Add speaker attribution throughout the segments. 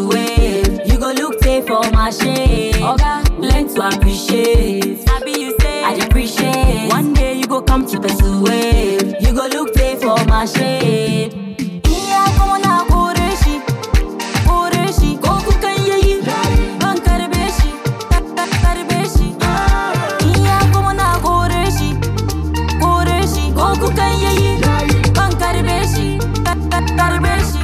Speaker 1: wave. You go look safe for my shade. Oga, learn to appreciate. Happy you say I appreciate. One day you go come to pursue wave. You go look safe for my shade. Iya como na koreshi, koreshi. Goku kan yayi, ban karbe shi, karbe shi. Iya como na koreshi, koreshi. Goku kan yayi, ban karbe shi, karbe shi.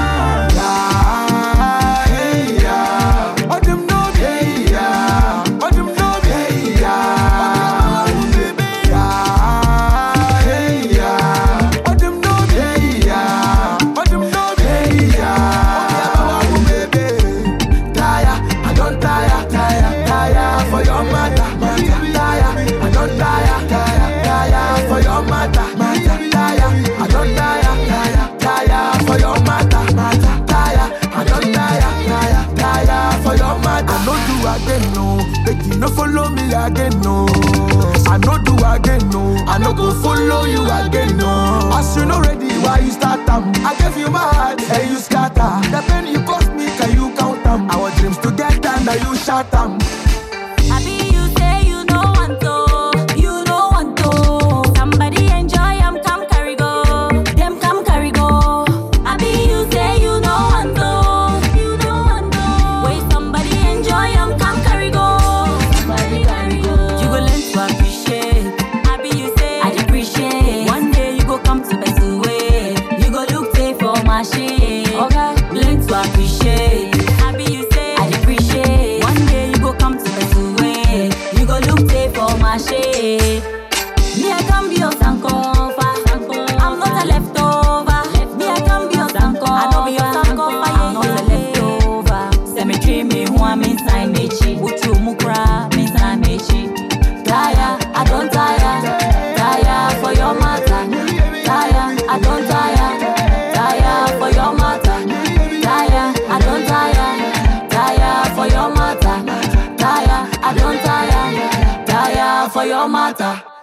Speaker 2: No follow me again, no. I no do again, no. I no go follow you again, no. As you no ready, why you start them? I gave you my heart, and you scatter. The pain you cost me, can you count them? Our dreams together, now you shut them.
Speaker 1: Happy you say you no want to, you no want to. Somebody enjoy, come carry go, them come carry go. Happy you say you no want to, you no want to. Wait, somebody enjoy, come carry go. You go learn to appreciate. Happy you say I appreciate. One day you go come to pursue wave. You go look safe for my shade. Okay, learn to appreciate. Happy you say I appreciate. One day you go come to pursue wave. You go look safe for my shade. Me I can be your sankofa. I'm not a leftover. Me I can be your sankofa. I don't be your sankofa. I'm not a leftover. Cemetery me who I'm inside me chi. Uchu mukra me inside me chi. Tire, I don't tire. Tire for your matter. Tire, I don't tire. Tire for your matter. Tire, I don't tire. Tire for your matter. Tire, I don't tire. Tire for your matter.